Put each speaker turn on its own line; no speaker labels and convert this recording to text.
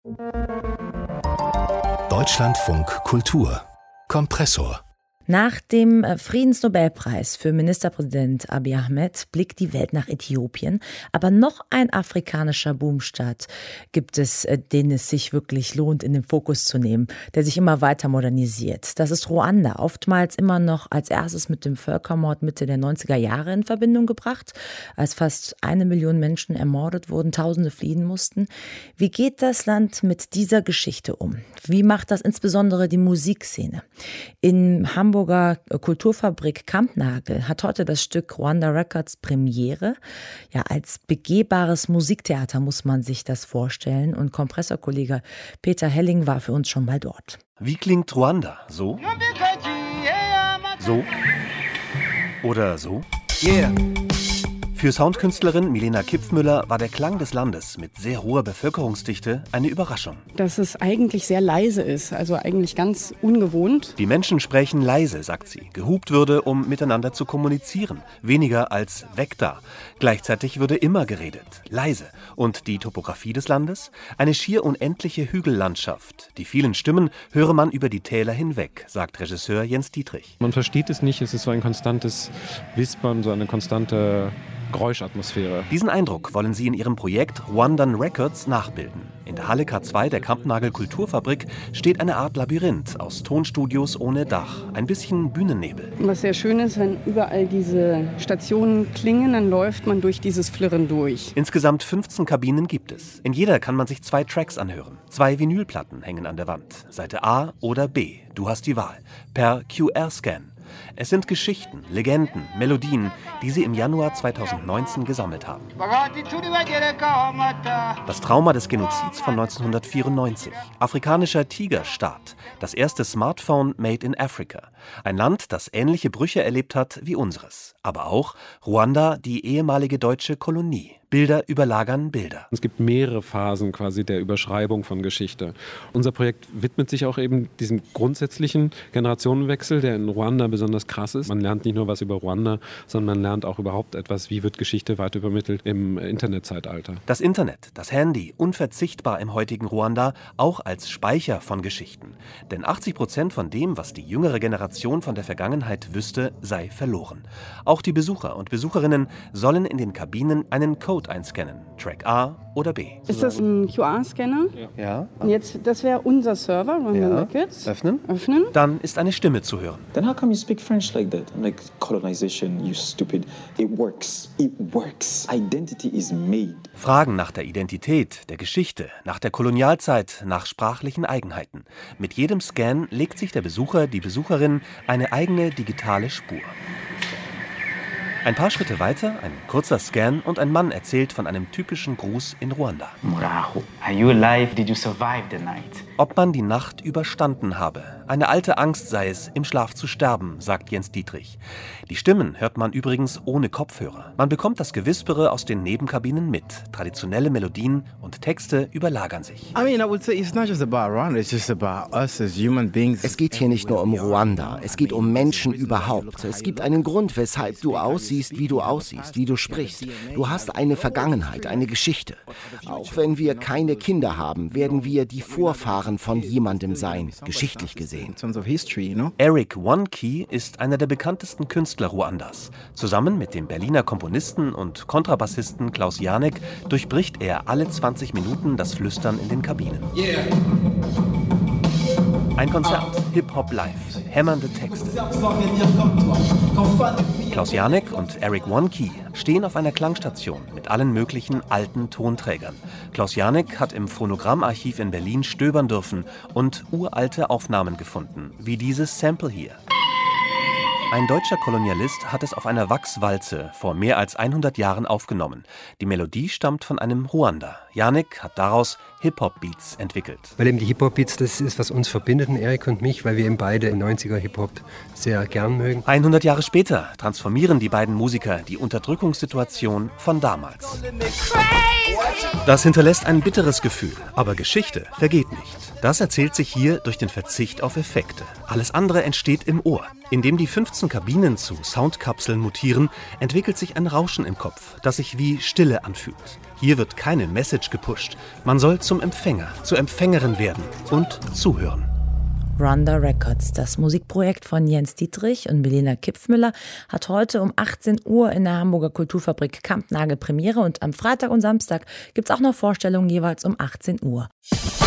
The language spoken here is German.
Deutschlandfunk Kultur Kompressor.
Nach dem Friedensnobelpreis für Ministerpräsident Abiy Ahmed blickt die Welt nach Äthiopien. Aber noch ein afrikanischer Boomstaat gibt es, den es sich wirklich lohnt, in den Fokus zu nehmen, der sich immer weiter modernisiert. Das ist Ruanda, oftmals immer noch als erstes mit dem Völkermord Mitte der 90er Jahre in Verbindung gebracht, als fast 1 Million Menschen ermordet wurden, Tausende fliehen mussten. Wie geht das Land mit dieser Geschichte um? Wie macht das insbesondere die Musikszene? In Hamburger Kulturfabrik Kampnagel hat heute das Stück Rwanda Records Premiere. Ja, als begehbares Musiktheater muss man sich das vorstellen. Und Kompressorkollege Peter Helling war für uns schon mal dort.
Wie klingt Ruanda? So? So? Oder so? Yeah! Für Soundkünstlerin Milena Kipfmüller war der Klang des Landes mit sehr hoher Bevölkerungsdichte eine Überraschung.
Dass es eigentlich sehr leise ist, also eigentlich ganz ungewohnt.
Die Menschen sprechen leise, sagt sie. Gehupt würde, um miteinander zu kommunizieren. Weniger als weg da. Gleichzeitig würde immer geredet. Leise. Und die Topografie des Landes? Eine schier unendliche Hügellandschaft. Die vielen Stimmen höre man über die Täler hinweg, sagt Regisseur Jens Dietrich.
Man versteht es nicht, es ist so ein konstantes Wispern, so eine konstante Geräuschatmosphäre.
Diesen Eindruck wollen sie in ihrem Projekt Rwandan Records nachbilden. In der Halle K2 der Kampnagel Kulturfabrik steht eine Art Labyrinth aus Tonstudios ohne Dach. Ein bisschen Bühnennebel.
Was sehr schön ist, wenn überall diese Stationen klingen, dann läuft man durch dieses Flirren durch.
Insgesamt 15 Kabinen gibt es. In jeder kann man sich 2 Tracks anhören. 2 Vinylplatten hängen an der Wand. Seite A oder B. Du hast die Wahl. Per QR-Scan. Es sind Geschichten, Legenden, Melodien, die sie im Januar 2019 gesammelt haben. Das Trauma des Genozids von 1994. Afrikanischer Tigerstaat. Das erste Smartphone made in Africa. Ein Land, das ähnliche Brüche erlebt hat wie unseres. Aber auch Ruanda, die ehemalige deutsche Kolonie. Bilder überlagern Bilder.
Es gibt mehrere Phasen quasi der Überschreibung von Geschichte. Unser Projekt widmet sich auch eben diesem grundsätzlichen Generationenwechsel, der in Ruanda besonders krass ist. Man lernt nicht nur was über Ruanda, sondern man lernt auch überhaupt etwas, wie wird Geschichte weiter übermittelt im Internetzeitalter.
Das Internet, das Handy, unverzichtbar im heutigen Ruanda, auch als Speicher von Geschichten. Denn 80% von dem, was die jüngere Generation von der Vergangenheit wüsste, sei verloren. Auch die Besucher und Besucherinnen sollen in den Kabinen einen Code einscannen. Track A oder B.
Ist das ein QR-Scanner?
Ja.
Und jetzt, das wäre unser Server, Rwandan Records.
Öffnen.
Öffnen.
Dann ist eine Stimme zu hören.
Then how come you speak French like that? I'm like, colonization, you stupid. It works. It works. Identity is made.
Fragen nach der Identität, der Geschichte, nach der Kolonialzeit, nach sprachlichen Eigenheiten. Mit jedem Scan legt sich der Besucher, die Besucherin eine eigene digitale Spur. Ein paar Schritte weiter, ein kurzer Scan und ein Mann erzählt von einem typischen Gruß in Ruanda.
Muraho, are you alive? Did you survive the night?
Ob man die Nacht überstanden habe. Eine alte Angst sei es, im Schlaf zu sterben, sagt Jens Dietrich. Die Stimmen hört man übrigens ohne Kopfhörer. Man bekommt das Gewispere aus den Nebenkabinen mit. Traditionelle Melodien und Texte überlagern sich.
Es geht hier nicht nur um Ruanda, es geht um Menschen überhaupt. Es gibt einen Grund, weshalb du aussiehst, wie du aussiehst, wie du sprichst. Du hast eine Vergangenheit, eine Geschichte. Auch wenn wir keine Kinder haben, werden wir die Vorfahren von jemandem sein, geschichtlich gesehen.
Eric One-Key ist einer der bekanntesten Künstler Ruandas. Zusammen mit dem Berliner Komponisten und Kontrabassisten Klaus Janek durchbricht er alle 20 Minuten das Flüstern in den Kabinen. Ein Konzert, Hip-Hop live, hämmernde Texte. Klaus Janek und Eric One-Key stehen auf einer Klangstation mit allen möglichen alten Tonträgern. Klaus Janek hat im Phonogrammarchiv in Berlin stöbern dürfen und uralte Aufnahmen gefunden, wie dieses Sample hier. Ein deutscher Kolonialist hat es auf einer Wachswalze vor mehr als 100 Jahren aufgenommen. Die Melodie stammt von einem Ruander. Janek hat daraus Hip-Hop-Beats entwickelt.
Weil eben die Hip-Hop-Beats, das ist, was uns verbindet, Eric und mich, weil wir eben beide 90er Hip-Hop sehr gern mögen.
100 Jahre später transformieren die beiden Musiker die Unterdrückungssituation von damals. Das hinterlässt ein bitteres Gefühl, aber Geschichte vergeht nicht. Das erzählt sich hier durch den Verzicht auf Effekte. Alles andere entsteht im Ohr. Indem die 15 Kabinen zu Soundkapseln mutieren, entwickelt sich ein Rauschen im Kopf, das sich wie Stille anfühlt. Hier wird keine Message gepusht. Man soll zum Empfänger, zur Empfängerin werden und zuhören.
Rwanda Records, das Musikprojekt von Jens Dietrich und Milena Kipfmüller, hat heute um 18 Uhr in der Hamburger Kulturfabrik Kampnagel Premiere und am Freitag und Samstag gibt es auch noch Vorstellungen jeweils um 18 Uhr.